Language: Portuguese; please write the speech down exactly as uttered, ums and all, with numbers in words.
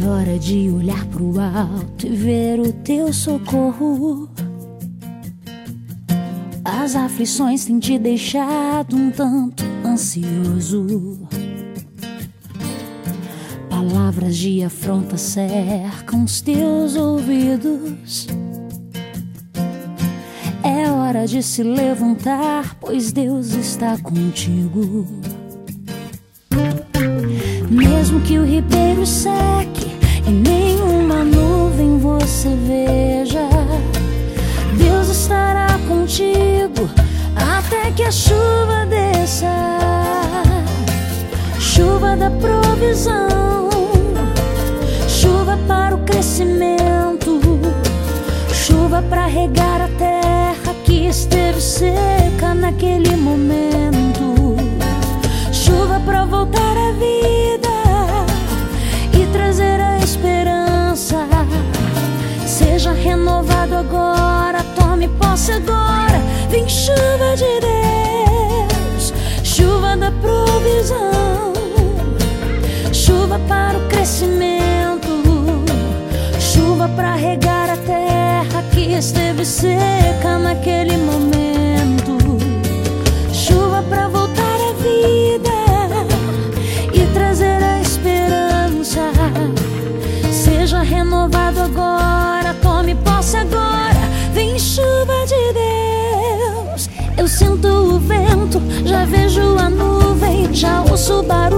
hora de olhar pro alto e ver o teu socorro. As aflições têm te deixado um tanto ansioso. Palavras de afronta cercam os teus ouvidos. É hora de se levantar, pois Deus está contigo. Mesmo que o ribeiro seque e nenhuma nuvem você veja, Deus estará contigo até que a chuva desça. Chuva da provisão, chuva para o crescimento, chuva para regar a terra que esteve seca naquele momento, chuva para voltar à vida e trazer a esperança. Seja renovado agora, tome posse agora. Vem chuva de Deus, chuva da provisão, chuva para o crescimento, chuva para regar a terra que esteve seca naquele momento, chuva para voltar à vida e trazer a esperança. Seja renovado agora, tome posse agora. Vem chuva de Deus. Eu sinto o vento, já vejo a nuvem, já ouço o barulho